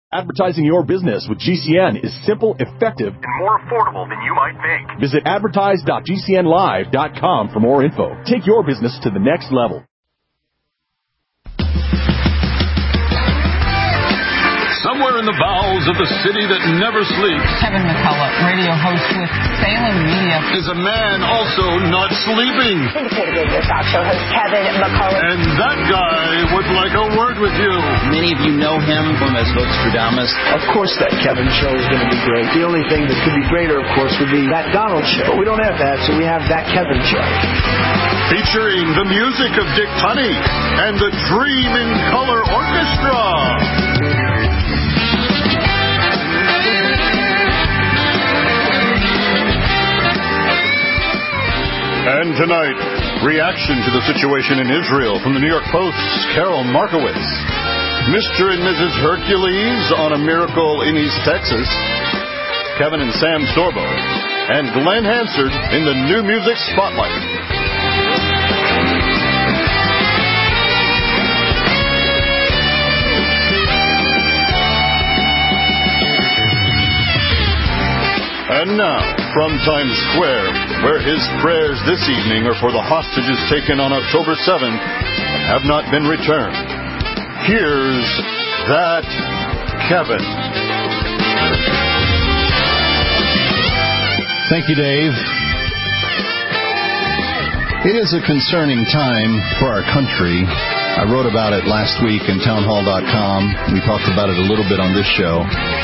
Advertising your business with GCN is simple, effective, and more affordable than you might think. Visit advertise.gcnlive.com for more info. Take your business to the next level. Somewhere in the bowels of the city that never sleeps, Kevin McCullough, radio host with Salem Media, is a man also not sleeping. Syndicated radio talk show host Kevin McCullough. And that guy would like a word with you. Many of you know him from as Nostradamus. Of course that Kevin show is going to be great. The only thing that could be greater, of course, would be that Donald show. But we don't have that, so we have that Kevin show. Featuring the music of Dick Tunney and the Dream in Color Orchestra. And tonight, reaction to the situation in Israel from the New York Post's Carol Markowitz. Mr. and Mrs. Hercules on a miracle in East Texas. Kevin and Sam Sorbo. And Glenn Hansard in the New Music Spotlight. And now, from Times Square, where his prayers this evening are for the hostages taken on October 7th and have not been returned, here's that Kevin. Thank you, Dave. It is a concerning time for our country. I wrote about it last week in townhall.com. We talked about it a little bit on this show.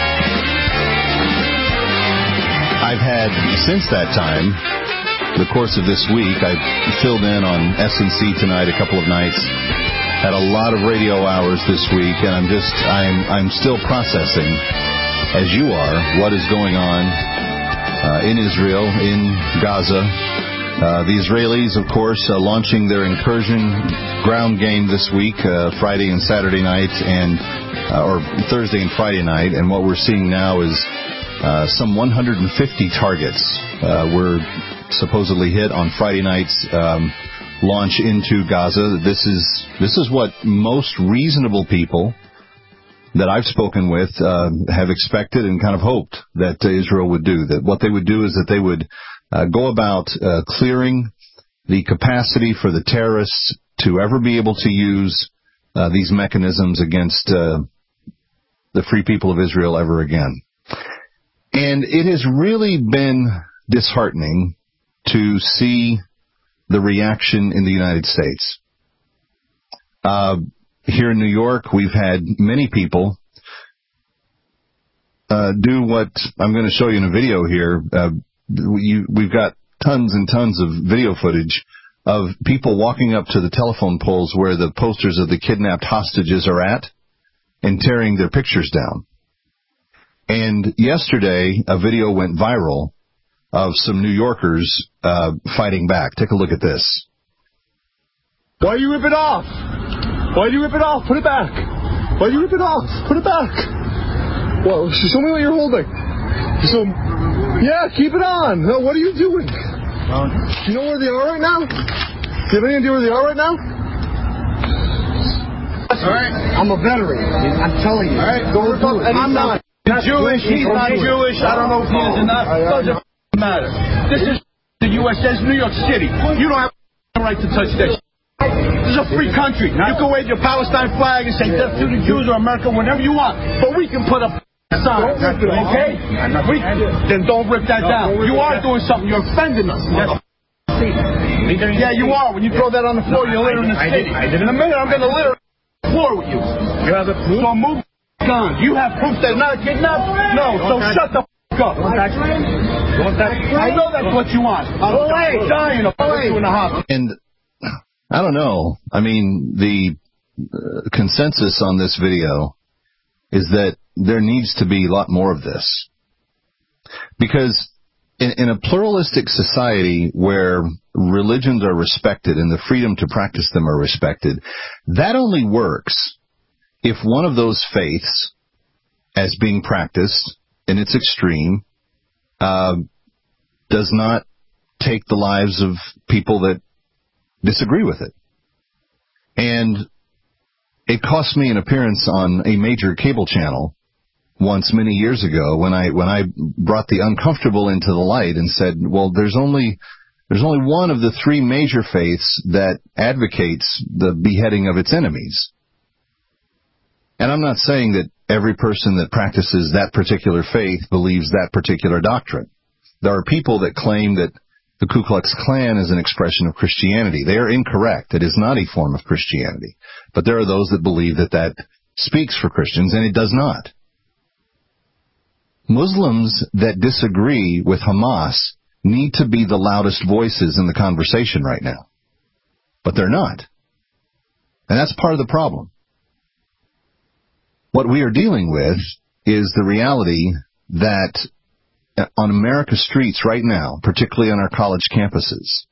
I've had, since that time, the course of this week, I've filled in on SNC tonight a couple of nights, had a lot of radio hours this week, and I'm still processing, as you are, what is going on in Israel, in Gaza. The Israelis, of course, launching their incursion ground game this week, Friday and Saturday night, or Thursday and Friday night, and what we're seeing now is some 150 targets were supposedly hit on Friday night's launch into Gaza. This is what most reasonable people that I've spoken with have expected and kind of hoped that Israel would do. That what they would do is that they would go about clearing the capacity for the terrorists to ever be able to use these mechanisms against the free people of Israel ever again. And it has really been disheartening to see the reaction in the United States. Here in New York, we've had many people do what I'm going to show you in a video here. We've got tons and tons of video footage of people walking up to the telephone poles where the posters of the kidnapped hostages are at and tearing their pictures down. And yesterday, a video went viral of some New Yorkers fighting back. Take a look at this. Why do you rip it off? Why do you rip it off? Put it back. Why do you rip it off? Put it back. Well, show me what you're holding. Yeah, keep it on. No, what are you doing? Do you know where they are right now? Do you have any idea where they are right now? All right. I'm a veteran. I'm telling you. All right. Don't do it. I'm not. He's Jewish, he's not Jewish, I don't know if he is or not. It doesn't matter. This is the U.S. That's New York City. You don't have the right to touch this. This is a free country. You can wave your Palestine flag and say death to the Jews or America, whatever you want. But we can put up a sign, okay? Then don't rip that down. You are doing something. You're offending us. Yeah, you are. When you throw that on the floor, you're littering the city. In a minute, I'm going to litter the floor with you. You have a proof? So move. Gun. You have proof that not a kidnap? No, so shut the f*** up. I know that's what you want. I'm dying of 2.5. And I don't know. I mean, the consensus on this video is that there needs to be a lot more of this. Because in a pluralistic society where religions are respected and the freedom to practice them are respected, that only works if one of those faiths, as being practiced in its extreme, does not take the lives of people that disagree with it. And it cost me an appearance on a major cable channel once many years ago when I brought the uncomfortable into the light and said, well, there's only one of the three major faiths that advocates the beheading of its enemies. And I'm not saying that every person that practices that particular faith believes that particular doctrine. There are people that claim that the Ku Klux Klan is an expression of Christianity. They are incorrect. It is not a form of Christianity. But there are those that believe that that speaks for Christians, and it does not. Muslims that disagree with Hamas need to be the loudest voices in the conversation right now. But they're not. And that's part of the problem. What we are dealing with is the reality that on America's streets right now, particularly on our college campuses,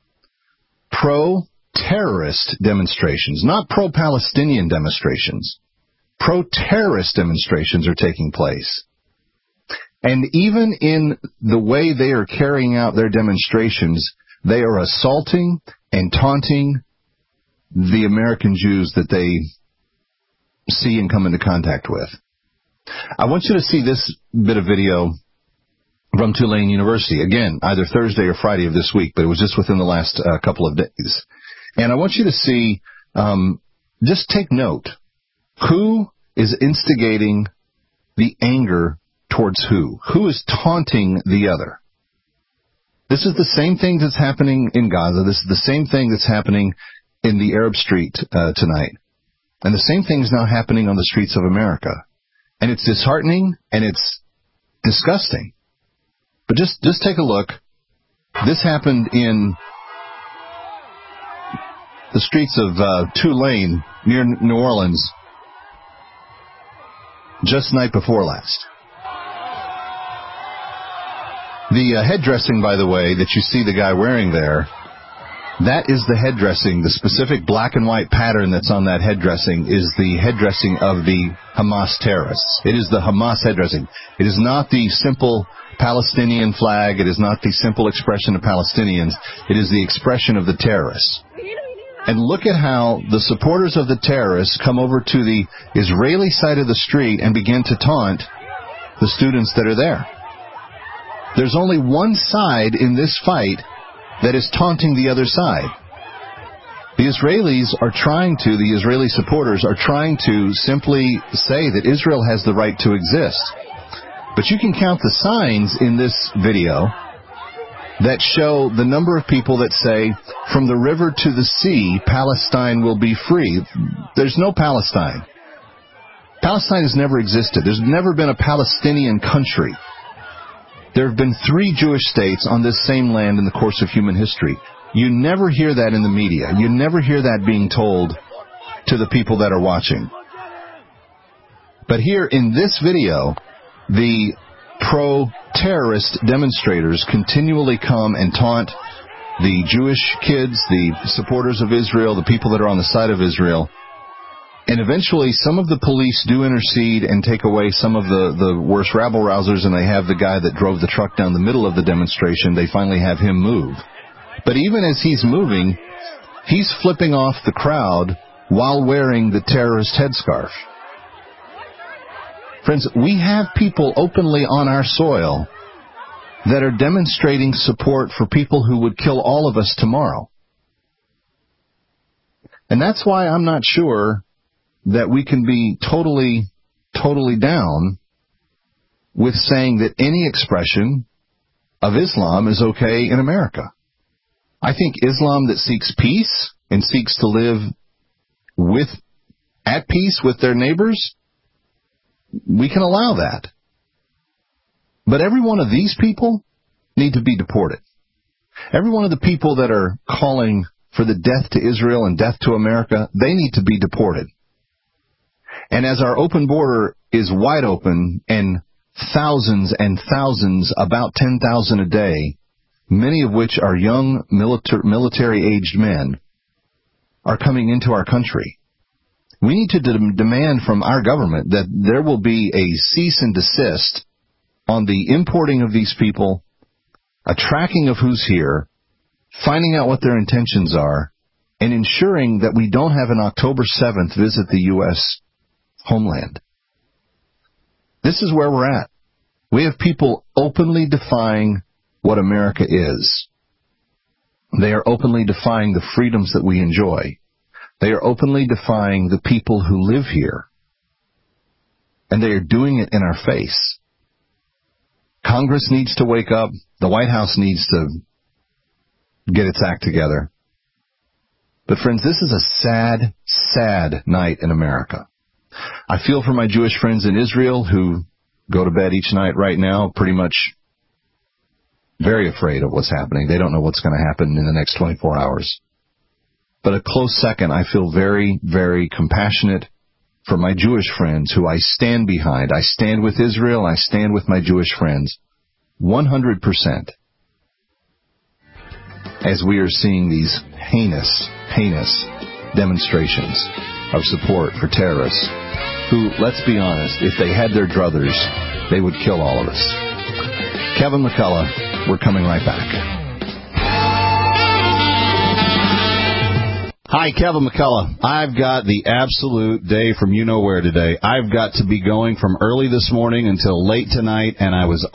pro-terrorist demonstrations, not pro-Palestinian demonstrations, pro-terrorist demonstrations are taking place. And even in the way they are carrying out their demonstrations, they are assaulting and taunting the American Jews that they see and come into contact with. I want you to see this bit of video from Tulane University. Again, either Thursday or Friday of this week, but it was just within the last couple of days. And I want you to see, just take note, who is instigating the anger towards who? Who is taunting the other? This is the same thing that's happening in Gaza. This is the same thing that's happening in the Arab Street tonight. And the same thing is now happening on the streets of America. And it's disheartening and it's disgusting. But just take a look. This happened in the streets of Tulane near New Orleans just night before last. The headdressing, by the way, that you see the guy wearing there, that is the headdressing. The specific black and white pattern that's on that headdressing is the headdressing of the Hamas terrorists. It is the Hamas headdressing. It is not the simple Palestinian flag. It is not the simple expression of Palestinians. It is the expression of the terrorists. And look at how the supporters of the terrorists come over to the Israeli side of the street and begin to taunt the students that are there. There's only one side in this fight that is taunting the other side. The Israeli supporters are trying to simply say that Israel has the right to exist. But you can count the signs in this video that show the number of people that say, from the river to the sea, Palestine will be free. There's no Palestine. Palestine has never existed. There's never been a Palestinian country. There have been 3 Jewish states on this same land in the course of human history. You never hear that in the media. You never hear that being told to the people that are watching. But here in this video, the pro-terrorist demonstrators continually come and taunt the Jewish kids, the supporters of Israel, the people that are on the side of Israel. And eventually, some of the police do intercede and take away some of the worst rabble-rousers, and they have the guy that drove the truck down the middle of the demonstration, they finally have him move. But even as he's moving, he's flipping off the crowd while wearing the terrorist headscarf. Friends, we have people openly on our soil that are demonstrating support for people who would kill all of us tomorrow. And that's why I'm not sure that we can be totally down with saying that any expression of Islam is okay in America. I think Islam that seeks peace and seeks to live at peace with their neighbors, we can allow that. But every one of these people need to be deported. Every one of the people that are calling for the death to Israel and death to America, they need to be deported. And as our open border is wide open and thousands, about 10,000 a day, many of which are young military-aged men, are coming into our country, we need to demand from our government that there will be a cease and desist on the importing of these people, a tracking of who's here, finding out what their intentions are, and ensuring that we don't have an October 7th visit the U.S. homeland. This is where we're at. We have people openly defying what America is. They are openly defying the freedoms that we enjoy. They are openly defying the people who live here. And they are doing it in our face. Congress needs to wake up. The White House needs to get its act together. But friends, this is a sad, sad night in America. I feel for my Jewish friends in Israel who go to bed each night right now pretty much very afraid of what's happening. They don't know what's going to happen in the next 24 hours. But a close second, I feel very, very compassionate for my Jewish friends who I stand behind. I stand with Israel. I stand with my Jewish friends 100% as we are seeing these heinous demonstrations of support for terrorists who, let's be honest, if they had their druthers, they would kill all of us. Kevin McCullough, we're coming right back. Hi, Kevin McCullough. I've got the absolute day from you-know-where today. I've got to be going from early this morning until late tonight, and I was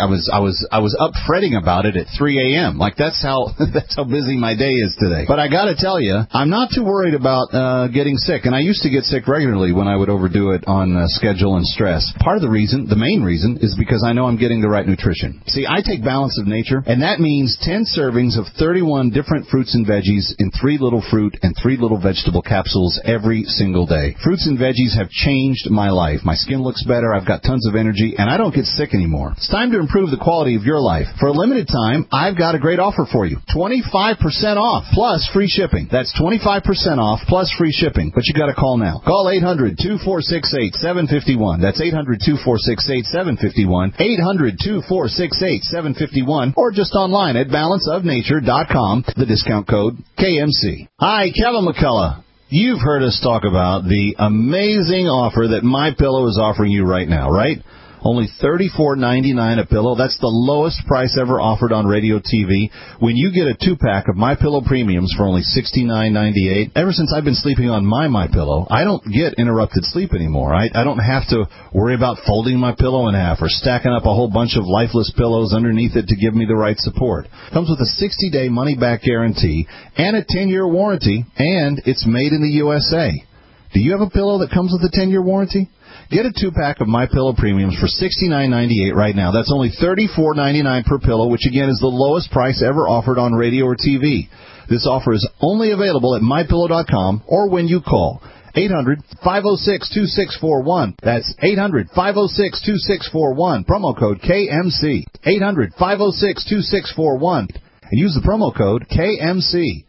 up fretting about it at 3 a.m. Like, that's how busy my day is today. But I got to tell you, I'm not too worried about getting sick, and I used to get sick regularly when I would overdo it on schedule and stress. Part of the reason, the main reason, is because I know I'm getting the right nutrition. See, I take Balance of Nature, and that means 10 servings of 31 different fruits and veggies in 3 little fruit and 3 little vegetable capsules every single day. Fruits and veggies have changed my life. My skin looks better, I've got tons of energy, and I don't get sick anymore. It's time to improve the quality of your life. For a limited time, I've got a great offer for you. 25% off plus free shipping. That's 25% off plus free shipping. But you got to call now. Call 800-2468-751. That's 800-2468-751. 800-2468-751. Or just online at balanceofnature.com. The discount code KMC. Hi, Kevin McCullough. You've heard us talk about the amazing offer that MyPillow is offering you right now, right? Only $34.99 a pillow. That's the lowest price ever offered on radio TV. When you get a 2-pack of MyPillow Premiums for only $69.98, ever since I've been sleeping on my MyPillow, I don't get interrupted sleep anymore. I don't have to worry about folding my pillow in half or stacking up a whole bunch of lifeless pillows underneath it to give me the right support. Comes with a 60-day money-back guarantee and a 10-year warranty, and it's made in the USA. Do you have a pillow that comes with a 10-year warranty? Get a 2-pack of MyPillow Premiums for $69.98 right now. That's only $34.99 per pillow, which again is the lowest price ever offered on radio or TV. This offer is only available at MyPillow.com or when you call 800-506-2641. That's 800-506-2641. Promo code KMC. 800-506-2641. And use the promo code KMC.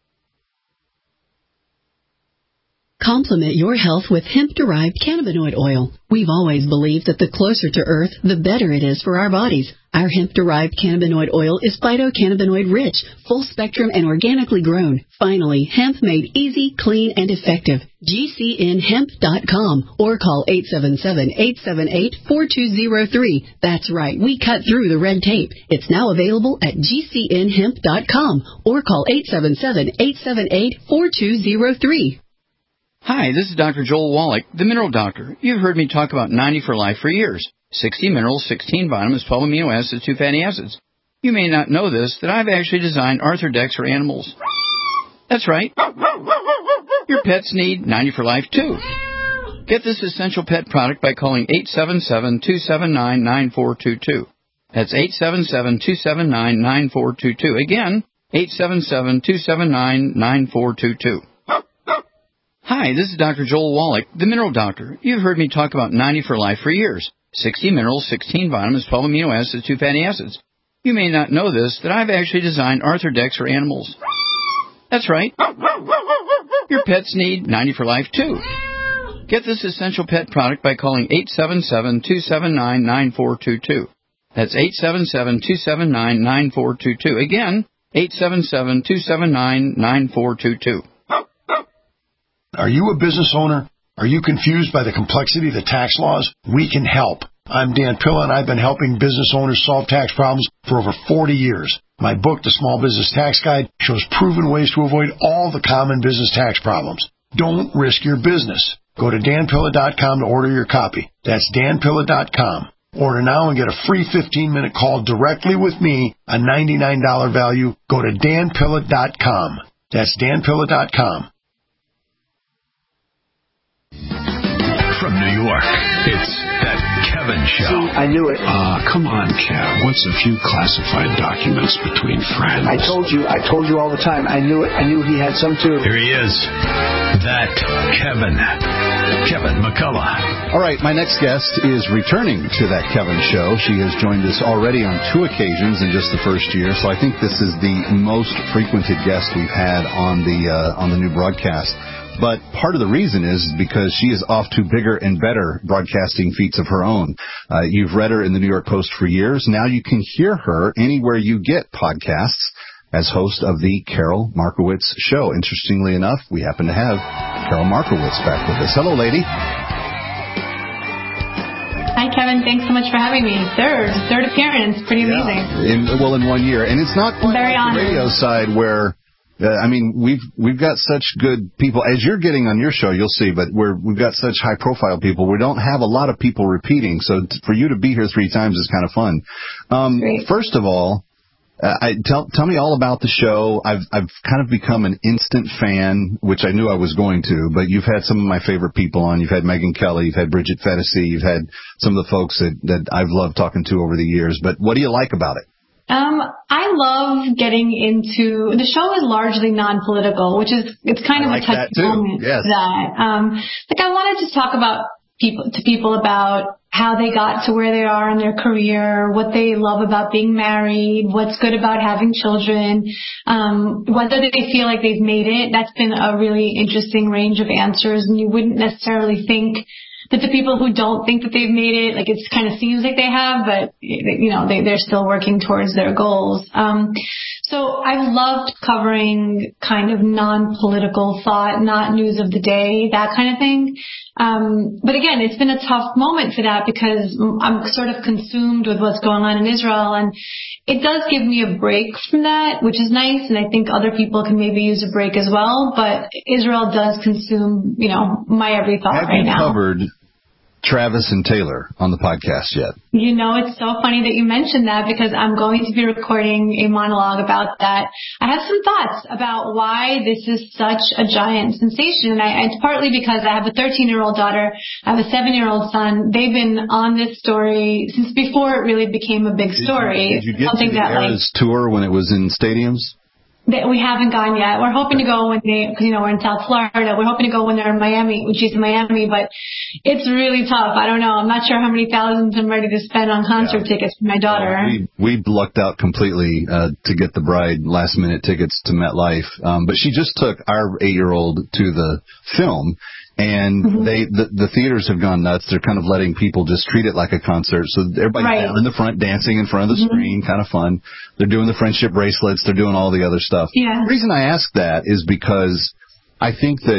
Complement your health with hemp-derived cannabinoid oil. We've always believed that the closer to Earth, the better it is for our bodies. Our hemp-derived cannabinoid oil is phytocannabinoid-rich, full-spectrum, and organically grown. Finally, hemp made easy, clean, and effective. GCNhemp.com or call 877-878-4203. That's right, we cut through the red tape. It's now available at GCNhemp.com or call 877-878-4203. Hi, this is Dr. Joel Wallach, the Mineral Doctor. You've heard me talk about 90 for Life for years. 60 minerals, 16 vitamins, 12 amino acids, 2 fatty acids. You may not know this, that I've actually designed Arthrodex for animals. That's right. Your pets need 90 for Life, too. Get this essential pet product by calling 877-279-9422. That's 877-279-9422. Again, 877-279-9422. Hi, this is Dr. Joel Wallach, the Mineral Doctor. You've heard me talk about 90 for Life for years. 60 minerals, 16 vitamins, 12 amino acids, 2 fatty acids. You may not know this, that I've actually designed Arthrodex for animals. That's right. Your pets need 90 for Life, too. Get this essential pet product by calling 877-279-9422. That's 877-279-9422. Again, 877-279-9422. Are you a business owner? Are you confused by the complexity of the tax laws? We can help. I'm Dan Pilla, and I've been helping business owners solve tax problems for over 40 years. My book, The Small Business Tax Guide, shows proven ways to avoid all the common business tax problems. Don't risk your business. Go to danpilla.com to order your copy. That's danpilla.com. Order now and get a free 15-minute call directly with me, a $99 value. Go to danpilla.com. That's danpilla.com. From New York, it's That Kevin Show. See, I knew it. Come on, Kev. What's a few classified documents between friends? I told you all the time. I knew it. I knew he had some too. Here he is. That Kevin McCullough. All right, my next guest is returning to That Kevin Show. She has joined us already on 2 occasions in just the first year, so I think this is the most frequented guest we've had on the new broadcast. But part of the reason is because she is off to bigger and better broadcasting feats of her own. You've read her in the New York Post for years. Now you can hear her anywhere you get podcasts as host of the Carol Markowitz Show. Interestingly enough, we happen to have Carol Markowitz back with us. Hello, lady. Hi, Kevin. Thanks so much for having me. Third appearance. Pretty amazing. In 1 year. And it's not quite like the radio side where... we've got such good people. As you're getting on your show, you'll see, but we've got such high-profile people. We don't have a lot of people repeating, so for you to be here 3 times is kind of fun. First of all, tell me all about the show. I've kind of become an instant fan, which I knew I was going to, but you've had some of my favorite people on. You've had Megyn Kelly, you've had Bridget Phetasy, you've had some of the folks that I've loved talking to over the years. But what do you like about it? I love getting into the show is largely non-political, which is it's kind of a touchy moment. Yes. I wanted to talk about people about how they got to where they are in their career, what they love about being married, what's good about having children, whether they feel like they've made it. That's been a really interesting range of answers, and you wouldn't necessarily think that the people who don't think that they've made it, like it kind of seems like they have, but they're still working towards their goals. So I've loved covering kind of non-political thought, not news of the day, that kind of thing. But again, it's been a tough moment for that because I'm sort of consumed with what's going on in Israel, and it does give me a break from that, which is nice, and I think other people can maybe use a break as well, but Israel does consume, my every thought right now. Have you covered Travis and Taylor on the podcast yet? It's so funny that you mentioned that because I'm going to be recording a monologue about that. I have some thoughts about why this is such a giant sensation. And it's partly because I have a 13-year-old daughter. I have a 7-year-old son. They've been on this story since before it really became a big story. Did you get to the Eras tour when it was in stadiums? We haven't gone yet. We're hoping to go because we're in South Florida. We're hoping to go when they're in Miami, which is Miami, but it's really tough. I don't know. I'm not sure how many thousands I'm ready to spend on concert tickets for my daughter. We lucked out completely to get the bride last-minute tickets to MetLife, but she just took our 8-year-old to the film. And the theaters have gone nuts. They're kind of letting people just treat it like a concert. So everybody's down in the front dancing in front of the screen, kind of fun. They're doing the friendship bracelets. They're doing all the other stuff. Yeah. The reason I ask that is because I think that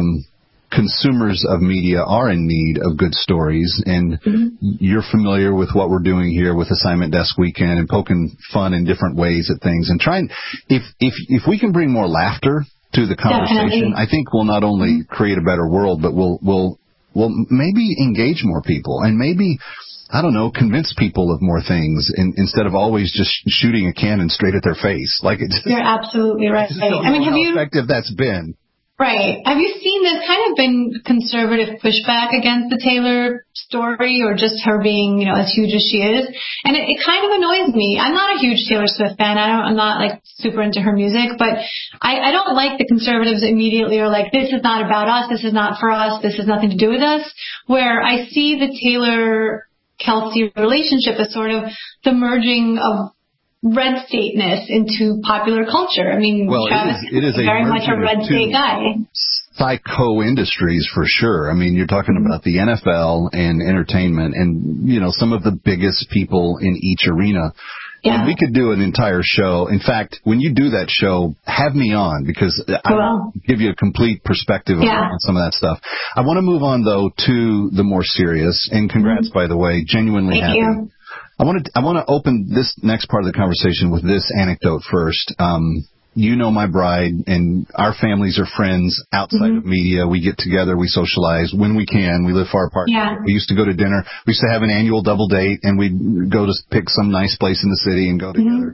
consumers of media are in need of good stories. And you're familiar with what we're doing here with Assignment Desk Weekend and poking fun in different ways at things. And trying, if we can bring more laughter to the conversation, I think we'll not only create a better world, but we'll maybe engage more people and maybe, I don't know, convince people of more things instead of always just shooting a cannon straight at their face. You're absolutely right. I mean, how effective that's been. Right. Have you seen there's kind of been conservative pushback against the Taylor story or just her being, as huge as she is? And it kind of annoys me. I'm not a huge Taylor Swift fan. I'm not super into her music, but I don't like the conservatives immediately are like, this is not about us. This is not for us. This has nothing to do with us. Where I see the Taylor-Kelsey relationship as sort of the merging of red stateness into popular culture. I mean, Travis is very much a red state guy. Psycho industries for sure. I mean, you're talking about the NFL and entertainment and, some of the biggest people in each arena. Yeah. And we could do an entire show. In fact, when you do that show, have me on because I'll give you a complete perspective on some of that stuff. I want to move on, though, to the more serious. And congrats, by the way. Genuinely happy. Thank you. I want to open this next part of the conversation with this anecdote first. you know my bride, and our families are friends outside of media. We get together, we socialize when we can. We live far apart. Yeah. We used to go to dinner. We used to have an annual double date, and we'd go to pick some nice place in the city and go together.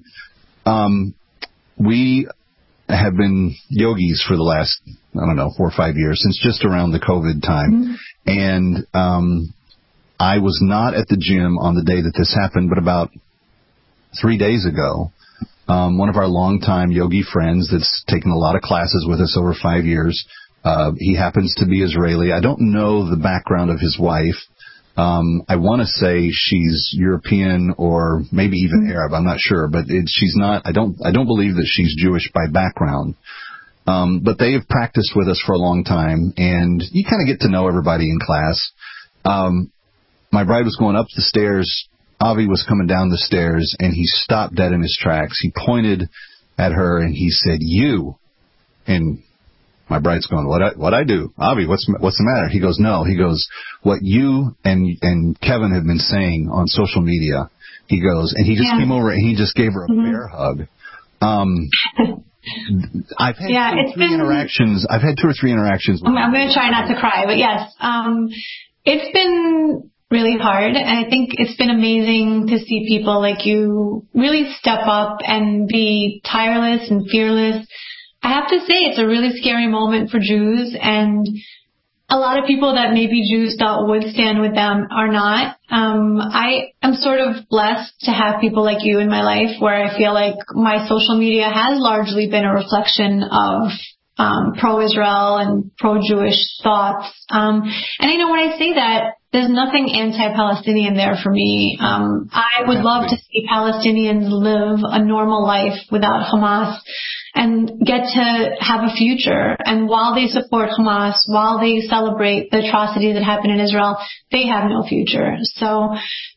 We have been yogis for the last, 4 or 5 years, since just around the COVID time. And I was not at the gym on the day that this happened, but about 3 days ago, one of our longtime yogi friends that's taken a lot of classes with us over 5 years, he happens to be Israeli. I don't know the background of his wife. I want to say she's European or maybe even Arab. I'm not sure, but she's not. I don't believe that she's Jewish by background. But they have practiced with us for a long time, and you kind of get to know everybody in class. My bride was going up the stairs. Avi was coming down the stairs, and he stopped dead in his tracks. He pointed at her, and he said, "You." And my bride's going, what I do? Avi, what's the matter? He goes, no. He goes, what you and Kevin have been saying on social media. He goes, and he just came over and he just gave her a bear hug. I've had I've had 2 or 3 interactions. I'm going to try not to cry, but yes, it's been really hard. And I think it's been amazing to see people like you really step up and be tireless and fearless. I have to say it's a really scary moment for Jews, and a lot of people that maybe Jews thought would stand with them are not. I am sort of blessed to have people like you in my life, where I feel like my social media has largely been a reflection of pro-Israel and pro-Jewish thoughts. And when I say that, there's nothing anti-Palestinian there for me. I would love to see Palestinians live a normal life without Hamas and get to have a future. And while they support Hamas, while they celebrate the atrocities that happen in Israel, they have no future. So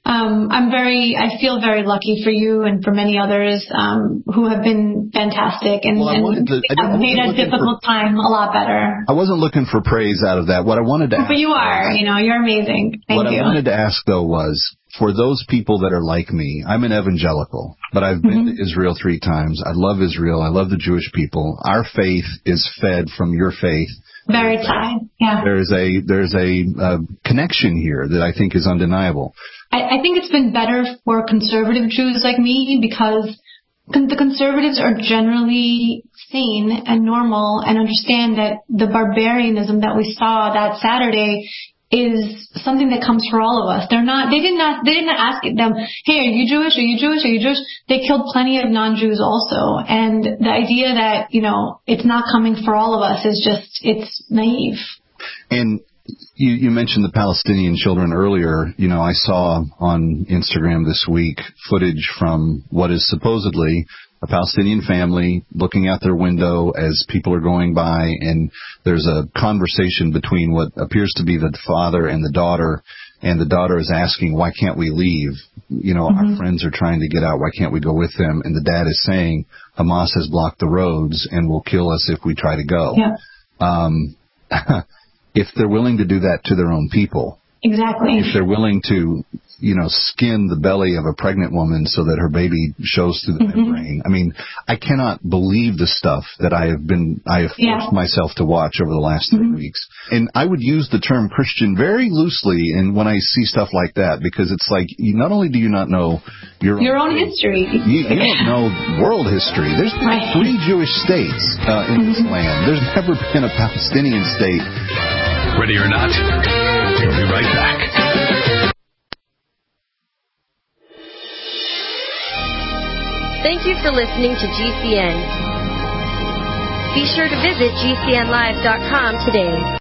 I feel very lucky for you and for many others who have been fantastic and have made a difficult time a lot better. I wasn't looking for praise out of that. What I wanted to ask, but you are, you're amazing. Thank you. What I wanted to ask, though, was for those people that are like me, I'm an evangelical, but I've been to Israel 3 times. I love Israel. I love the Jewish people. Our faith is fed from your faith. Very tied, yeah. There's a connection here that I think is undeniable. I think it's been better for conservative Jews like me because the conservatives are generally sane and normal and understand that the barbarianism that we saw that Saturday is something that comes for all of us. They didn't ask them, hey, are you Jewish? Are you Jewish? Are you Jewish? They killed plenty of non-Jews also. And the idea that, it's not coming for all of us is it's naive. And you mentioned the Palestinian children earlier. I saw on Instagram this week footage from what is supposedly a Palestinian family looking out their window as people are going by, and there's a conversation between what appears to be the father and the daughter is asking, why can't we leave? Our friends are trying to get out. Why can't we go with them? And the dad is saying, Hamas has blocked the roads and will kill us if we try to go. Yeah. If they're willing to do that to their own people. Exactly. If they're willing to, skin the belly of a pregnant woman so that her baby shows through the membrane. I mean, I cannot believe the stuff that I have forced myself to watch over the last 3 weeks. And I would use the term Christian very loosely when I see stuff like that, because it's like, not only do you not know your own history, you don't know world history. There's been 3 Jewish states in this land. There's never been a Palestinian state. Ready or not, we'll be right back. Thank you for listening to GCN. Be sure to visit GCNlive.com today.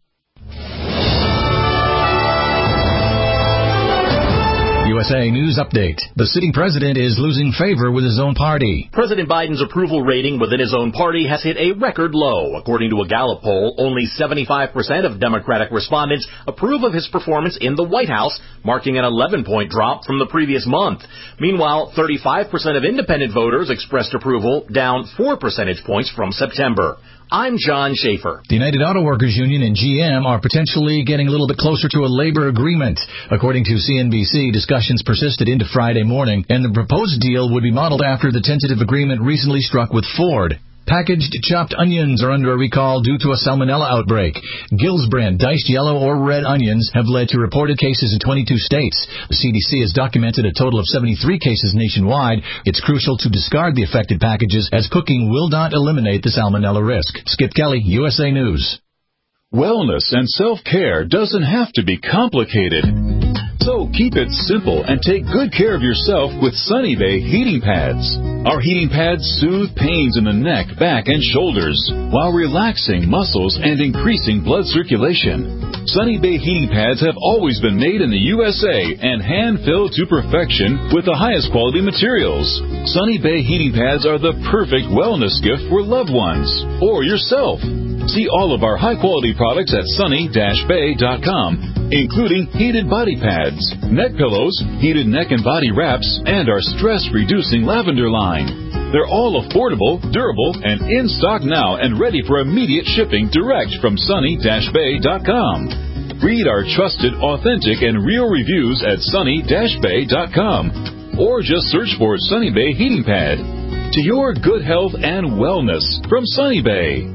USA News Update. The sitting president is losing favor with his own party. President Biden's approval rating within his own party has hit a record low. According to a Gallup poll, only 75% of Democratic respondents approve of his performance in the White House, marking an 11-point drop from the previous month. Meanwhile, 35% of independent voters expressed approval, down 4 percentage points from September. I'm John Schaefer. The United Auto Workers Union and GM are potentially getting a little bit closer to a labor agreement. According to CNBC, discussions persisted into Friday morning, and the proposed deal would be modeled after the tentative agreement recently struck with Ford. Packaged chopped onions are under a recall due to a salmonella outbreak. Gills brand diced yellow or red onions have led to reported cases in 22 states. The CDC has documented a total of 73 cases nationwide. It's crucial to discard the affected packages as cooking will not eliminate the salmonella risk. Skip Kelly, USA News. Wellness and self-care doesn't have to be complicated. So keep it simple and take good care of yourself with Sunny Bay heating pads. Our heating pads soothe pains in the neck, back, and shoulders while relaxing muscles and increasing blood circulation. Sunny Bay heating pads have always been made in the USA and hand-filled to perfection with the highest quality materials. Sunny Bay heating pads are the perfect wellness gift for loved ones or yourself. See all of our high-quality products at sunny-bay.com, including heated body pads, neck pillows, heated neck and body wraps, and our stress-reducing lavender line. They're all affordable, durable, and in stock now and ready for immediate shipping direct from sunny-bay.com. Read our trusted, authentic, and real reviews at sunny-bay.com, or just search for Sunny Bay Heating Pad. To your good health and wellness from Sunny Bay.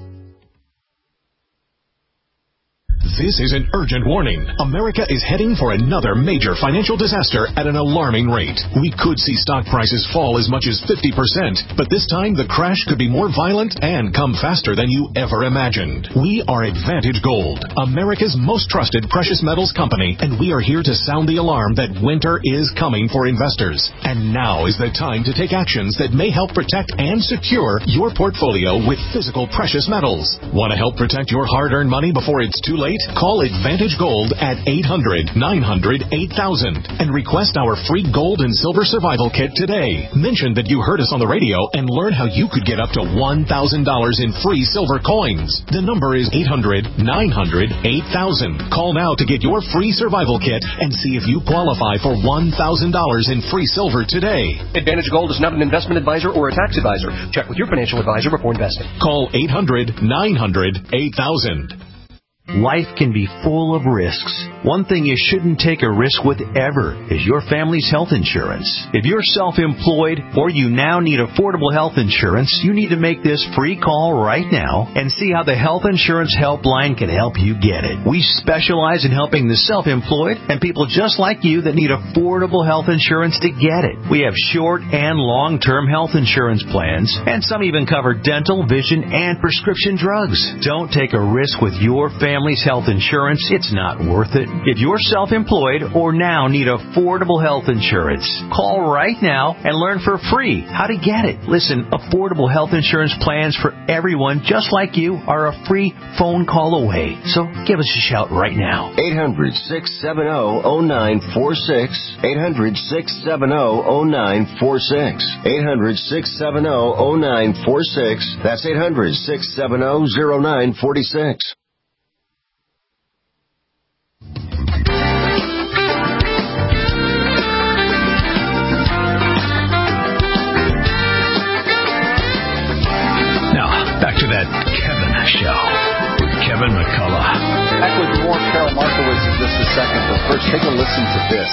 This is an urgent warning. America is heading for another major financial disaster at an alarming rate. We could see stock prices fall as much as 50%, but this time the crash could be more violent and come faster than you ever imagined. We are Advantage Gold, America's most trusted precious metals company, and we are here to sound the alarm that winter is coming for investors. And now is the time to take actions that may help protect and secure your portfolio with physical precious metals. Want to help protect your hard-earned money before it's too late? Call Advantage Gold at 800-900-8000 and request our free gold and silver survival kit today. Mention that you heard us on the radio and learn how you could get up to $1,000 in free silver coins. The number is 800-900-8000. Call now to get your free survival kit and see if you qualify for $1,000 in free silver today. Advantage Gold is not an investment advisor or a tax advisor. Check with your financial advisor before investing. Call 800-900-8000. Life can be full of risks. One thing you shouldn't take a risk with ever is your family's health insurance. If you're self-employed or you now need affordable health insurance, you need to make this free call right now and see how the Health Insurance Helpline can help you get it. We specialize in helping the self-employed and people just like you that need affordable health insurance to get it. We have short and long-term health insurance plans, and some even cover dental, vision, and prescription drugs. Don't take a risk with your family's health insurance. It's not worth it. If you're self-employed or now need affordable health insurance, call right now and learn for free how to get it. Listen, affordable health insurance plans for everyone just like you are a free phone call away. So give us a shout right now. 800-670-0946. 800-670-0946. 800-670-0946. That's 800-670-0946. Back to that Kevin Show with Kevin McCullough. Back with more Carol Markowitz in just a second, but first take a listen to this.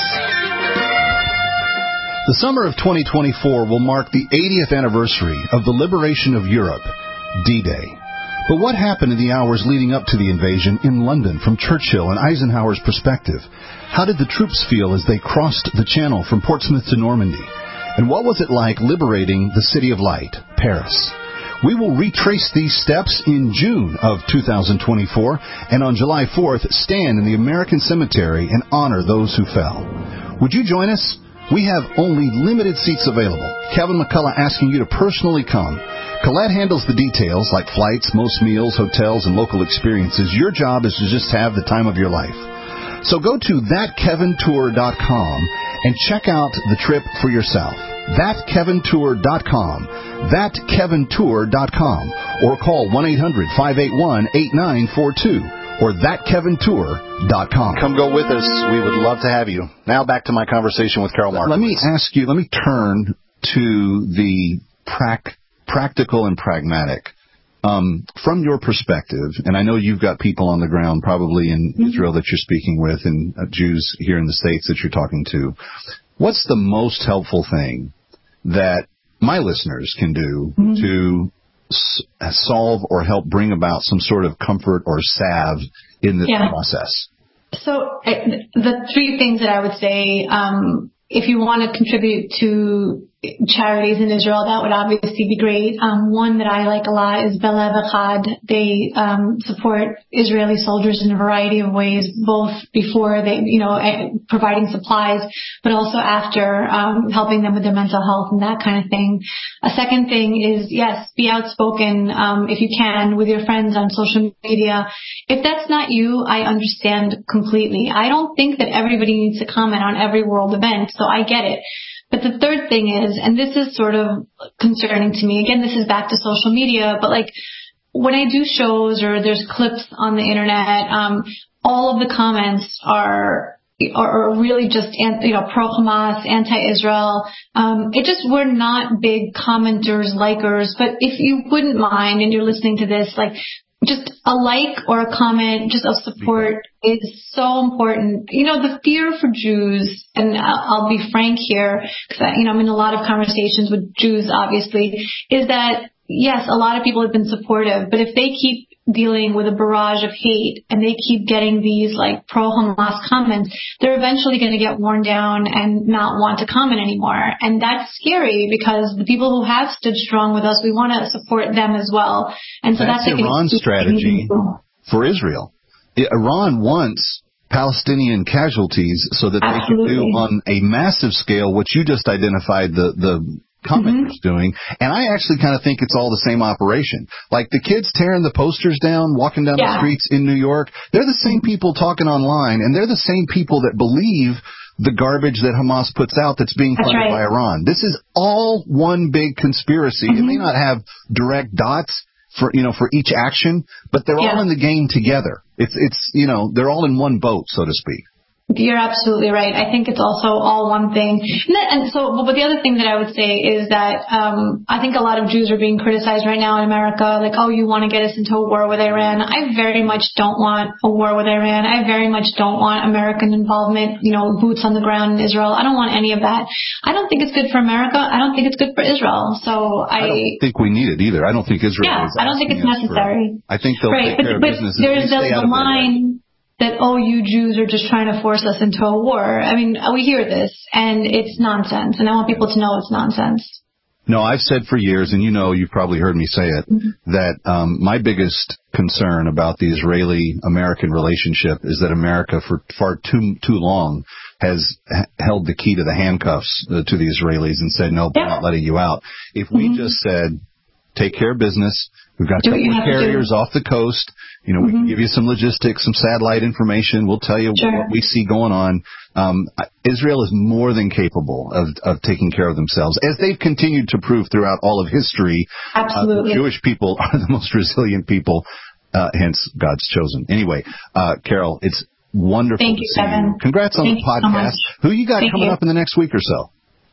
The summer of 2024 will mark the 80th anniversary of the liberation of Europe, D-Day. But what happened in the hours leading up to the invasion in London from Churchill and Eisenhower's perspective? How did the troops feel as they crossed the Channel from Portsmouth to Normandy? And what was it like liberating the City of Light, Paris? We will retrace these steps in June of 2024, and on July 4th, stand in the American Cemetery and honor those who fell. Would you join us? We have only limited seats available. Kevin McCullough asking you to personally come. Colette handles the details like flights, most meals, hotels, and local experiences. Your job is to just have the time of your life. So go to thatkevintour.com and check out the trip for yourself. Thatkevintour.com. Thatkevintour.com. Or call 1-800-581-8942 or thatkevintour.com. Come go with us. We would love to have you. Now back to my conversation with Carol Markowitz. Let me turn to the practical and pragmatic. From your perspective, and I know you've got people on the ground probably in Israel that you're speaking with and Jews here in the States that you're talking to, what's the most helpful thing that my listeners can do to solve or help bring about some sort of comfort or salve in this process? So the three things that I would say, if you want to contribute to charities in Israel, that would obviously be great. One that I like a lot is Belev Echad. They support Israeli soldiers in a variety of ways, both before they, providing supplies, but also after, helping them with their mental health and that kind of thing. A second thing is, yes, be outspoken, if you can, with your friends on social media. If that's not you, I understand completely. I don't think that everybody needs to comment on every world event, so I get it. But the third thing is, and this is sort of concerning to me, again, this is back to social media, but like when I do shows or there's clips on the internet, all of the comments are really just, pro-Hamas, anti-Israel. We're not big commenters, likers, but if you wouldn't mind and you're listening to this, like, just a like or a comment just of support is so important. The fear for Jews, and I'll be frank here, because I'm in a lot of conversations with Jews, obviously, is that, yes, a lot of people have been supportive, but if they keep dealing with a barrage of hate and they keep getting these like pro-Hamas comments, they're eventually going to get worn down and not want to comment anymore. And that's scary because the people who have stood strong with us, we want to support them as well. And so that's Iran's strategy for Israel. Iran wants Palestinian casualties so that they can do on a massive scale what you just identified the commenters doing, and I actually kind of think it's all the same operation. Like the kids tearing the posters down, walking down the streets in New York, they're the same people talking online, and they're the same people that believe the garbage that Hamas puts out that's being funded by Iran. This is all one big conspiracy. It may not have direct dots for each action, but they're all in the game together. It's they're all in one boat, so to speak. You're absolutely right. I think it's also all one thing. But the other thing that I would say is that I think a lot of Jews are being criticized right now in America, like, oh, you want to get us into a war with Iran. I very much don't want a war with Iran. I very much don't want American involvement, boots on the ground in Israel. I don't want any of that. I don't think it's good for America. I don't think it's good for Israel. So I don't think we need it either. I don't think Israel is I don't think it's necessary. I think they'll take care of business. But there's the line that, oh, you Jews are just trying to force us into a war. I mean, we hear this, and it's nonsense, and I want people to know it's nonsense. No, I've said for years, and you've probably heard me say it, that my biggest concern about the Israeli-American relationship is that America, for far too long, has held the key to the handcuffs to the Israelis and said, no, we're not letting you out. If we just said, take care of business, we've got a couple of carriers off the coast, we can give you some logistics, some satellite information. We'll tell you what we see going on. Israel is more than capable of taking care of themselves, as they've continued to prove throughout all of history. Absolutely. The Jewish people are the most resilient people, hence God's chosen. Anyway, Carol, it's wonderful to see you. Congrats on the podcast. Who you got coming up in the next week or so?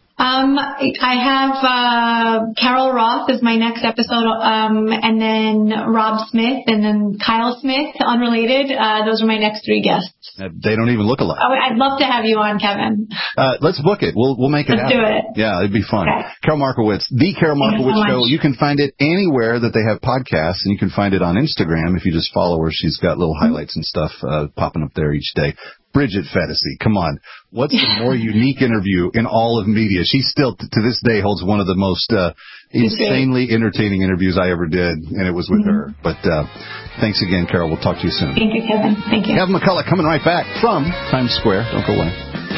I have Carol Roth is my next episode, and then Rob Smith, and then Kyle Smith, unrelated. Those are my next three guests. They don't even look alike. Oh, I'd love to have you on, Kevin. Let's book it. We'll make it happen. Let's do it. Yeah, it'd be fun. Okay. Carol Markowitz, The Carol Markowitz Show. You can find it anywhere that they have podcasts, and you can find it on Instagram if you just follow her. She's got little highlights and stuff popping up there each day. Bridget Fetisi, come on. What's the more unique interview in all of media? She still, to this day, holds one of the most insanely entertaining interviews I ever did, and it was with her. But thanks again, Carol. We'll talk to you soon. Thank you, Kevin. Thank you. Kevin McCullough coming right back from Times Square. Don't go away.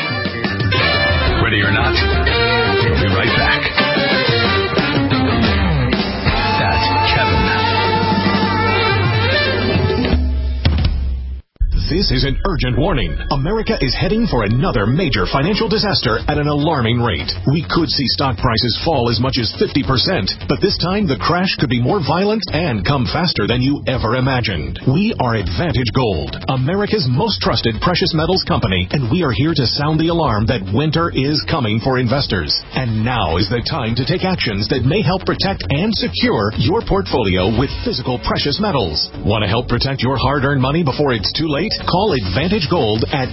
Ready or not, we'll be right back. That's Kevin. This is an urgent warning. America is heading for another major financial disaster at an alarming rate. We could see stock prices fall as much as 50%, but this time the crash could be more violent and come faster than you ever imagined. We are Advantage Gold, America's most trusted precious metals company, and we are here to sound the alarm that winter is coming for investors. And now is the time to take actions that may help protect and secure your portfolio with physical precious metals. Want to help protect your hard-earned money before it's too late? Call Call Advantage Gold at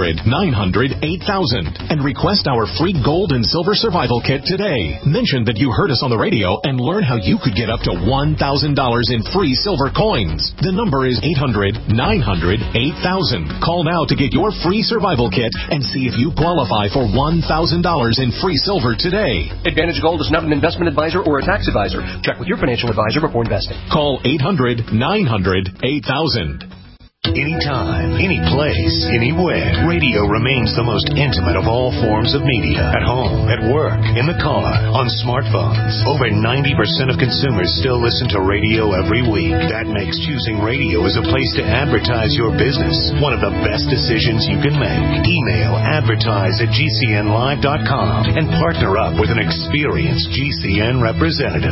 800-900-8000 and request our free gold and silver survival kit today. Mention that you heard us on the radio and learn how you could get up to $1,000 in free silver coins. The number is 800-900-8000. Call now to get your free survival kit and see if you qualify for $1,000 in free silver today. Advantage Gold is not an investment advisor or a tax advisor. Check with your financial advisor before investing. Call 800-900-8000. Anytime, any place, anywhere. Radio remains the most intimate of all forms of media. At home, at work, in the car, on smartphones. Over 90% of consumers still listen to radio every week. That makes choosing radio as a place to advertise your business one of the best decisions you can make. Email advertise@gcnlive.com and partner up with an experienced GCN representative.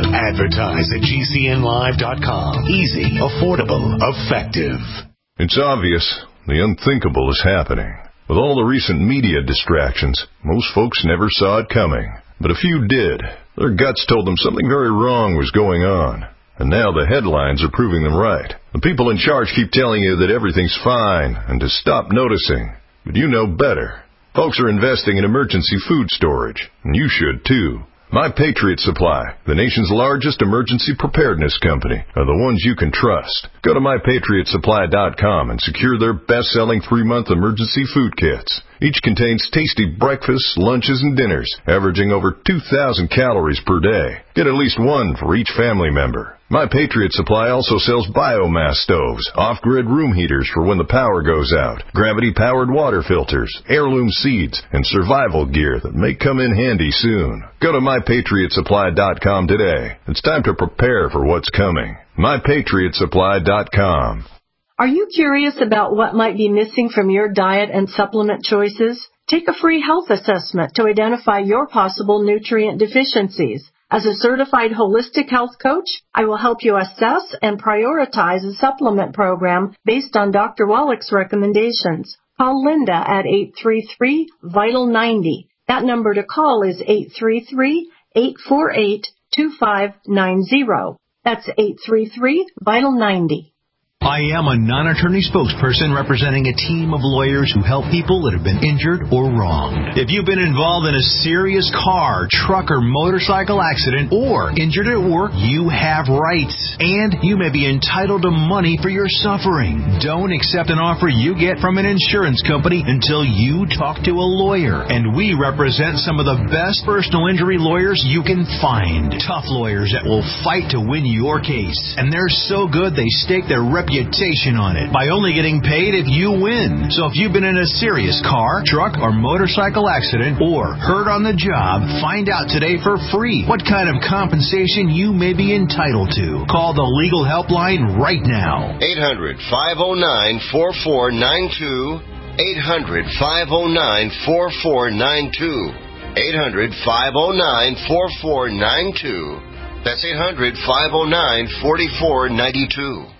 Advertise@gcnlive.com. Easy, affordable, effective. It's obvious the unthinkable is happening. With all the recent media distractions, most folks never saw it coming. But a few did. Their guts told them something very wrong was going on. And now the headlines are proving them right. The people in charge keep telling you that everything's fine and to stop noticing. But you know better. Folks are investing in emergency food storage, and you should too. My Patriot Supply, the nation's largest emergency preparedness company, are the ones you can trust. Go to MyPatriotSupply.com and secure their best-selling 3-month emergency food kits. Each contains tasty breakfasts, lunches, and dinners, averaging over 2,000 calories per day. Get at least one for each family member. My Patriot Supply also sells biomass stoves, off-grid room heaters for when the power goes out, gravity-powered water filters, heirloom seeds, and survival gear that may come in handy soon. Go to MyPatriotSupply.com today. It's time to prepare for what's coming. MyPatriotSupply.com. Are you curious about what might be missing from your diet and supplement choices? Take a free health assessment to identify your possible nutrient deficiencies. As a certified holistic health coach, I will help you assess and prioritize a supplement program based on Dr. Wallach's recommendations. Call Linda at 833-VITAL-90. That number to call is 833-848-2590. That's 833-VITAL-90. I am a non-attorney spokesperson representing a team of lawyers who help people that have been injured or wronged. If you've been involved in a serious car, truck, or motorcycle accident or injured at work, you have rights. And you may be entitled to money for your suffering. Don't accept an offer you get from an insurance company until you talk to a lawyer. And we represent some of the best personal injury lawyers you can find. Tough lawyers that will fight to win your case. And they're so good they stake their reputation on it by only getting paid if you win. So if you've been in a serious car, truck, or motorcycle accident or hurt on the job, find out today for free what kind of compensation you may be entitled to. Call the legal helpline right now. 800-509-4492. 800-509-4492. 800-509-4492. That's 800-509-4492.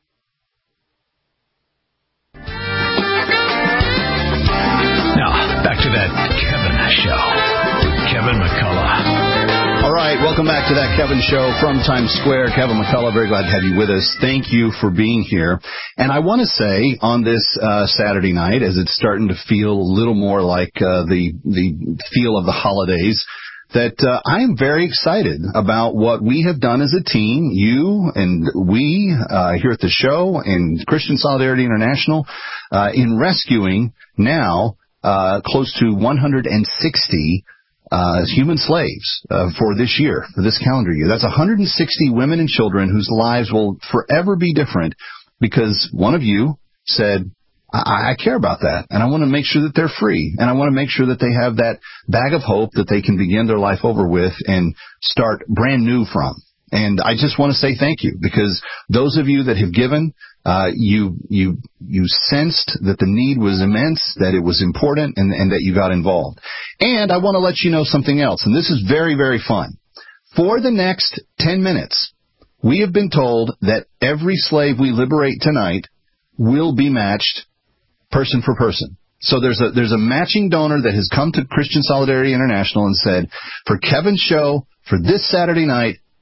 Back to that Kevin Show with Kevin McCullough. All right, welcome back to that Kevin Show from Times Square. Kevin McCullough, very glad to have you with us. Thank you for being here. And I want to say on this Saturday night, as it's starting to feel a little more like the feel of the holidays, that I am very excited about what we have done as a team, you and we here at the show and Christian Solidarity International, in rescuing now close to 160 human slaves for this year, for this calendar year. That's 160 women and children whose lives will forever be different because one of you said, I care about that, and I want to make sure that they're free, and I want to make sure that they have that bag of hope that they can begin their life over with and start brand new from. And I just want to say thank you, because those of you that have given, you sensed that the need was immense, that it was important, and that you got involved. And I want to let you know something else, and this is very, very fun. For the next 10 minutes, we have been told that every slave we liberate tonight will be matched person for person. So there's a matching donor that has come to Christian Solidarity International and said, for Kevin's show, for this Saturday night,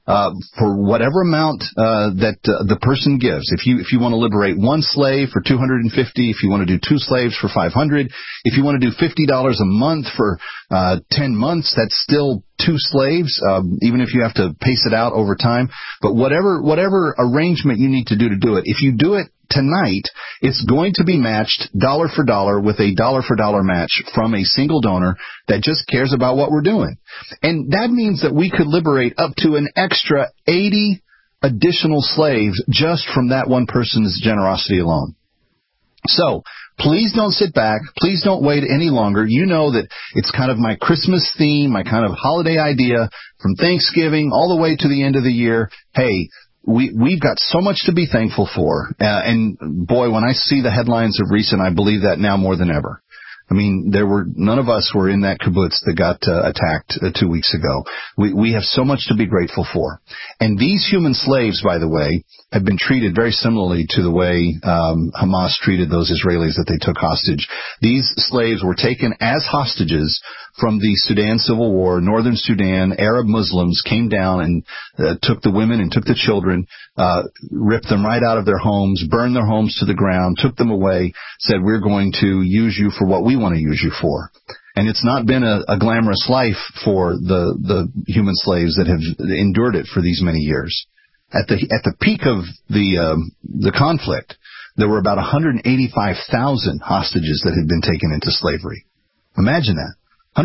for whatever amount that the person gives. If you want to liberate one slave for $250, if you want to do 2 slaves for $500, if you want to do $50 a month for 10 months, that's still 2 slaves, even if you have to pace it out over time. But whatever arrangement you need to do it, if you do it tonight, it's going to be matched dollar for dollar with a dollar for dollar match from a single donor that just cares about what we're doing. And that means that we could liberate up to an extra 80 additional slaves just from that one person's generosity alone. So, please don't sit back. Please don't wait any longer. You know that it's kind of my Christmas theme, my kind of holiday idea from Thanksgiving all the way to the end of the year. Hey, we've got so much to be thankful for. And boy, when I see the headlines of recent, I believe that now more than ever. I mean, none of us were in that kibbutz that got attacked 2 weeks ago. We have so much to be grateful for. And these human slaves, by the way, have been treated very similarly to the way Hamas treated those Israelis that they took hostage. These slaves were taken as hostages from the Sudan Civil War. Northern Sudan, Arab Muslims came down and took the women and took the children, ripped them right out of their homes, burned their homes to the ground, took them away, said, we're going to use you for what we want to use you for. And it's not been a glamorous life for the human slaves that have endured it for these many years. At the peak of the conflict, there were about 185,000 hostages that had been taken into slavery. Imagine that.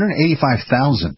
185,000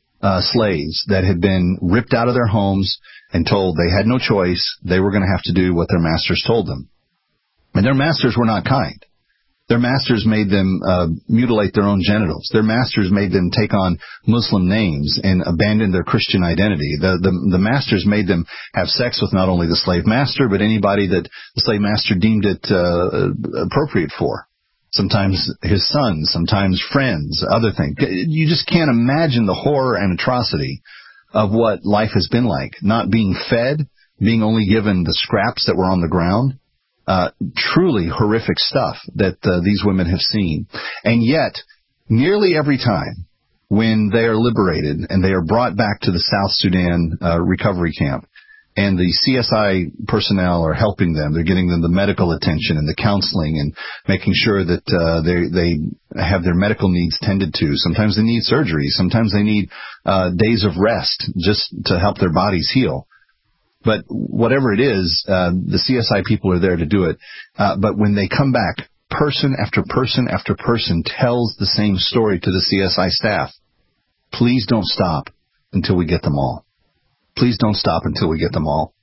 slaves that had been ripped out of their homes and told they had no choice. They were going to have to do what their masters told them. And their masters were not kind. Their masters made them mutilate their own genitals. Their masters made them take on Muslim names and abandon their Christian identity. The masters made them have sex with not only the slave master, but anybody that the slave master deemed it appropriate for. Sometimes his sons, sometimes friends, other things. You just can't imagine the horror and atrocity of what life has been like. Not being fed, being only given the scraps that were on the ground. Truly horrific stuff that these women have seen. And yet, nearly every time when they are liberated and they are brought back to the South Sudan recovery camp, and the CSI personnel are helping them. They're getting them the medical attention and the counseling and making sure that they have their medical needs tended to. Sometimes they need surgery. Sometimes they need days of rest just to help their bodies heal. But whatever it is, the CSI people are there to do it. But when they come back, person after person after person tells the same story to the CSI staff. Please don't stop until we get them all. Please don't stop until we get them all.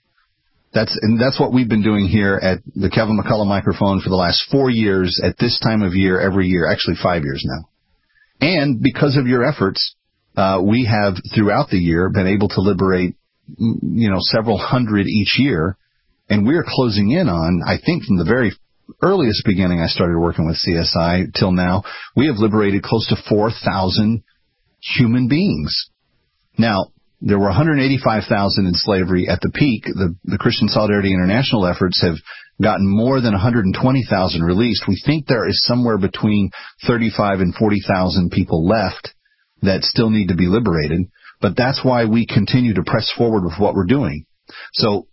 That's what we've been doing here at the Kevin McCullough microphone for the last 4 years at this time of year, every year, actually 5 years now. And because of your efforts, we have throughout the year been able to liberate, several hundred each year. And we're closing in on, I think from the very earliest beginning I started working with CSI till now, we have liberated close to 4,000 human beings. Now, there were 185,000 in slavery at the peak. The Christian Solidarity International efforts have gotten more than 120,000 released. We think there is somewhere between 35 and 40,000 people left that still need to be liberated. But that's why we continue to press forward with what we're doing. So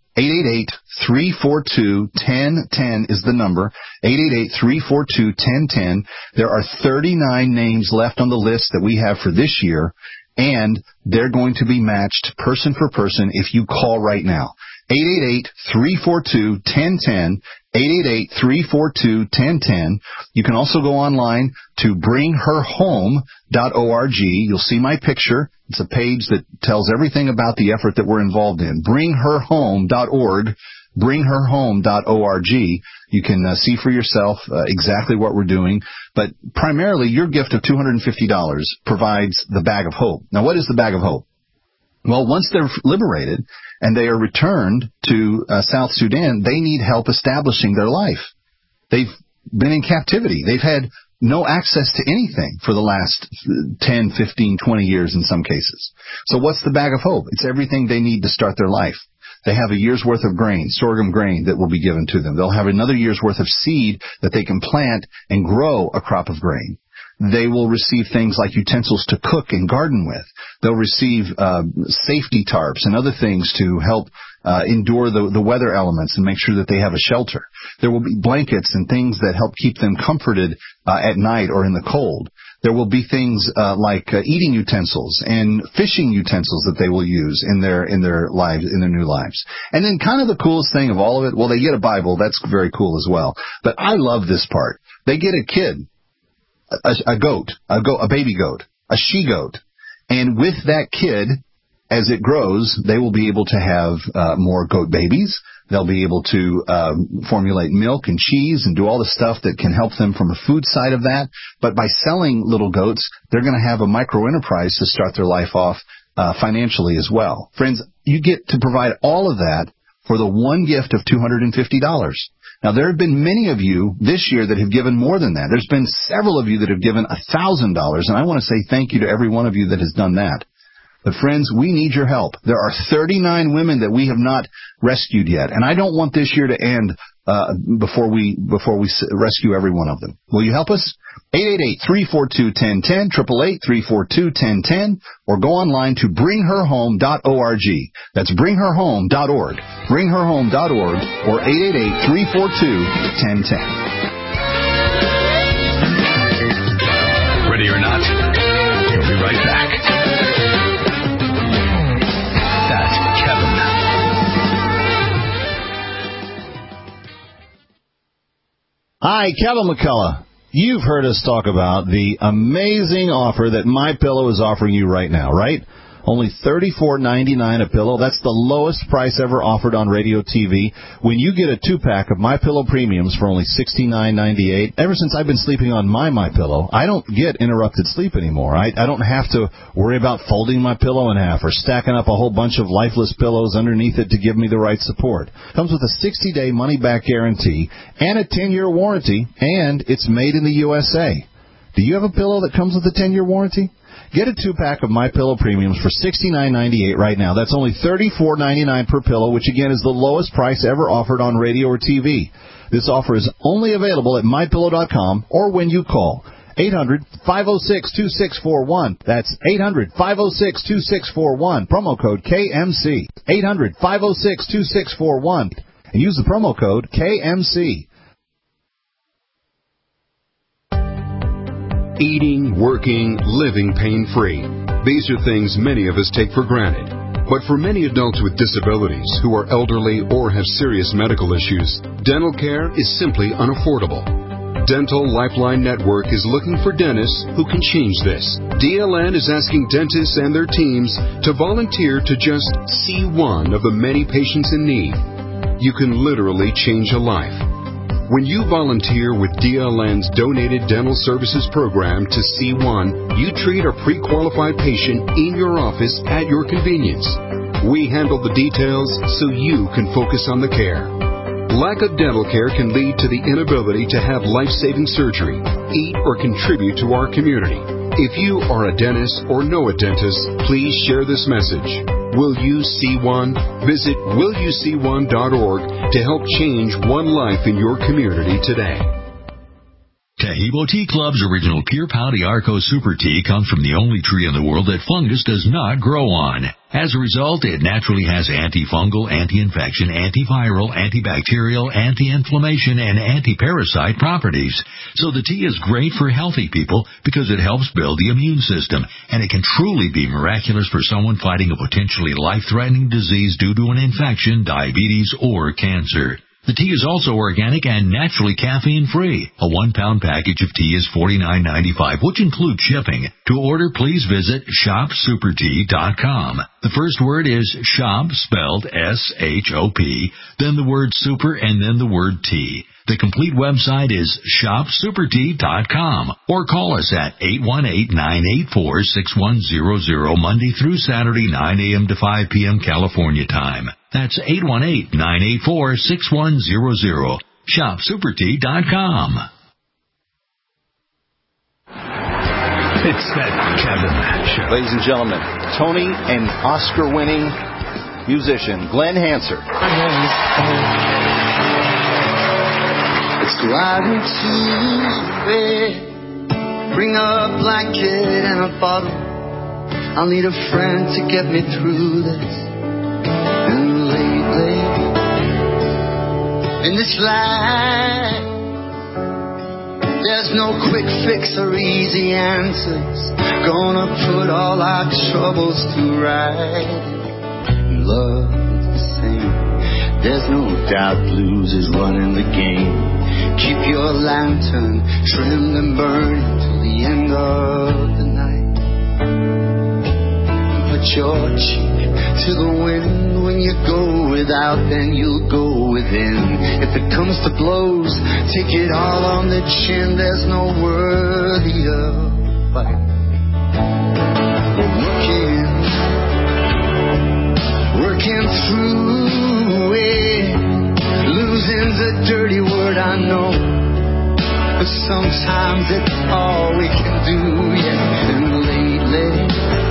888-342-1010 is the number. 888-342-1010. There are 39 names left on the list that we have for this year. And they're going to be matched person for person if you call right now. 888-342-1010. 888-342-1010. You can also go online to bringherhome.org. You'll see my picture. It's a page that tells everything about the effort that we're involved in. Bringherhome.org. Bringherhome.org. You can see for yourself exactly what we're doing. But primarily, your gift of $250 provides the bag of hope. Now, what is the bag of hope? Well, once they're liberated and they are returned to South Sudan, they need help establishing their life. They've been in captivity. They've had no access to anything for the last 10, 15, 20 years in some cases. So what's the bag of hope? It's everything they need to start their life. They have a year's worth of grain, sorghum grain, that will be given to them. They'll have another year's worth of seed that they can plant and grow a crop of grain. they will receive things like utensils to cook and garden with. They'll receive safety tarps and other things to help endure the weather elements and make sure that they have a shelter. There will be blankets and things that help keep them comforted at night or in the cold. There will be things like eating utensils and fishing utensils that they will use in their lives, in their new lives. And then kind of the coolest thing of all of it, well, they get a Bible. That's very cool as well. But I love this part. They get a kid, a baby goat, a she-goat. And with that kid, as it grows, they will be able to have more goat babies. They'll be able to formulate milk and cheese and do all the stuff that can help them from a food side of that. But by selling little goats, they're going to have a micro-enterprise to start their life off financially as well. Friends, you get to provide all of that for the one gift of $250. Now, there have been many of you this year that have given more than that. There's been several of you that have given $1,000, and I want to say thank you to every one of you that has done that. But friends, we need your help. There are 39 women that we have not rescued yet, and I don't want this year to end before we rescue every one of them. Will you help us? 888-342-1010, 888-342-1010, or go online to bringherhome.org. That's bringherhome.org, bringherhome.org, or 888-342-1010. Ready or not, we'll be right back. Hi, Kevin McCullough. You've heard us talk about the amazing offer that MyPillow is offering you right now, right? Only $34.99 a pillow. That's the lowest price ever offered on radio TV. When you get a 2-pack of MyPillow Premiums for only $69.98, ever since I've been sleeping on my MyPillow, I don't get interrupted sleep anymore. I don't have to worry about folding my pillow in half or stacking up a whole bunch of lifeless pillows underneath it to give me the right support. Comes with a 60-day money-back guarantee and a 10-year warranty, and it's made in the USA. Do you have a pillow that comes with a 10-year warranty? Get a 2-pack of MyPillow Premiums for $69.98 right now. That's only $34.99 per pillow, which again is the lowest price ever offered on radio or TV. This offer is only available at MyPillow.com or when you call 800-506-2641. That's 800-506-2641. Promo code KMC. 800-506-2641. And use the promo code KMC. Eating, working, living pain-free. These are things many of us take for granted. But for many adults with disabilities who are elderly or have serious medical issues, dental care is simply unaffordable. Dental Lifeline Network is looking for dentists who can change this. DLN is asking dentists and their teams to volunteer to just see one of the many patients in need. You can literally change a life. When you volunteer with DLN's Donated Dental Services Program to C1, you treat a pre-qualified patient in your office at your convenience. We handle the details so you can focus on the care. Lack of dental care can lead to the inability to have life-saving surgery, eat, or contribute to our community. If you are a dentist or know a dentist, please share this message. Will You See One? Visit willyouseeone.org to help change one life in your community today. Tahibo Tea Club's original Pure Pau d'Arco Super Tea comes from the only tree in the world that fungus does not grow on. As a result, it naturally has antifungal, anti-infection, antiviral, antibacterial, anti-inflammation, and anti-parasite properties. So the tea is great for healthy people because it helps build the immune system, and it can truly be miraculous for someone fighting a potentially life-threatening disease due to an infection, diabetes, or cancer. The tea is also organic and naturally caffeine-free. A 1-pound package of tea is $49.95, which includes shipping. To order, please visit shopsupertea.com. The first word is shop, spelled S-H-O-P, then the word super, and then the word tea. The complete website is shopsupertea.com, or call us at 818-984-6100 Monday through Saturday, 9 a.m. to 5 p.m. California time. That's 818-984-6100. shopsupertea.com. It's that Kevin Show. Ladies and gentlemen, Tony and Oscar-winning musician Glenn Hanser. Let's go out into the bed Bring a blanket and a bottle. I'll need a friend to get me through this. And lately, in this life, there's no quick fix or easy answers. Gonna put all our troubles to right. Love is the same. There's no doubt blues is running the game. Keep your lantern trimmed and burning till the end of the night. Put your cheek to the wind. When you go without, then you'll go within. If it comes to blows, take it all on the chin. There's no worthier fight. Working through it. Losing's a dirty word, I know, but sometimes it's all we can do, yeah. And lately,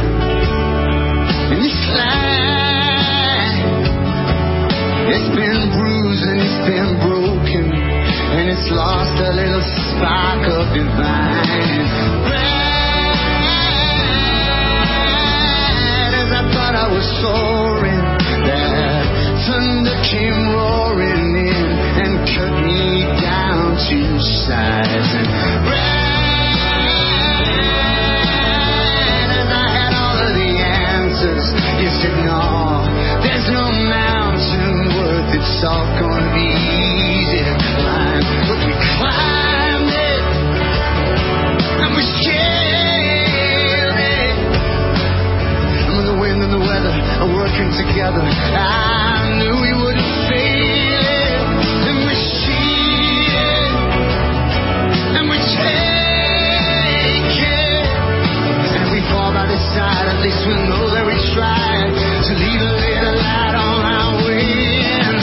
in this life, it's been bruised and it's been broken, and it's lost a little spark of divine. Right as I thought I was soaring, that thunder came roaring in and cut me down to size. And right as I had all of the answers, you said, no, there's no mountain worth it's all gonna be easy to climb. But we climbed it, and we scaled it. And when the wind and the weather are working together, I knew we wouldn't fail it. And we see it, and we take it. And if we fall by the side, at least we know that we tried to leave a little light on our way. And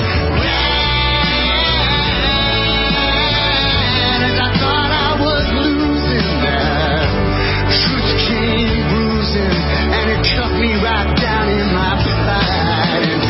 as I thought I was losing, that truth came bruising, and it cut me right down in my pride. And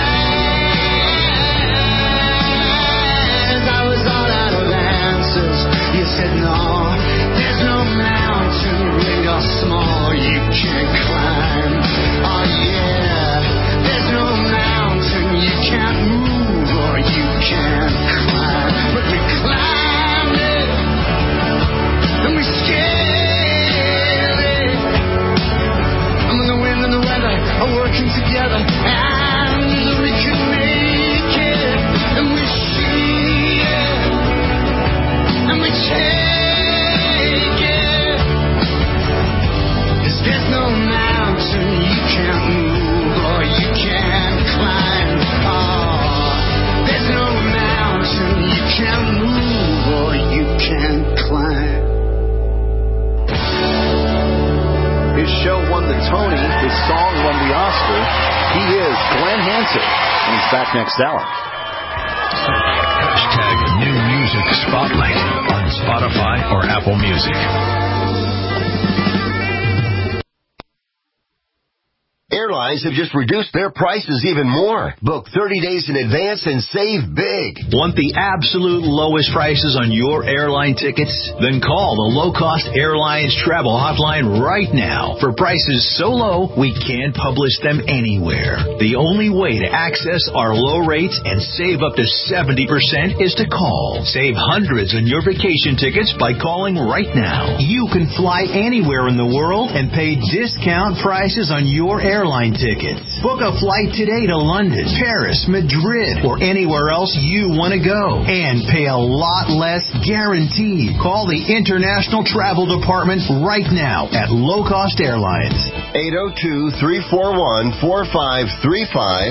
as I was all out of answers, you said, no, there's no mountain big or small you can't climb. Oh yeah, there's no mountain you can't move or you can't climb. But we climbed it, and we scaled it. And when the wind and the weather are working together, and we can make it. And we see it, and we take it. 'Cause there's no mountain you can't move or you can't climb. Oh, there's no mountain you can't move or you can't climb. His show won the Tony. His song won the Oscar. He is Glenn Hansen, and he's back next hour. Hashtag New Music Spotlight on Spotify or Apple Music. Airlines have just reduced their prices even more. Book 30 days in advance and save big. Want the absolute lowest prices on your airline tickets? Then call the Low Cost Airlines Travel Hotline right now. For prices so low, we can't publish them anywhere. The only way to access our low rates and save up to 70% is to call. Save hundreds on your vacation tickets by calling right now. You can fly anywhere in the world and pay discount prices on your airline tickets. Book a flight today to London, Paris, Madrid, or anywhere else you want to go. And pay a lot less guaranteed. Call the International Travel Department right now at Low Cost Airlines. 802-341-4535.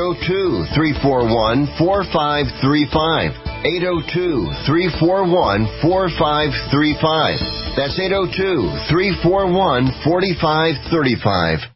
802-341-4535. 802-341-4535. That's 802-341-4535.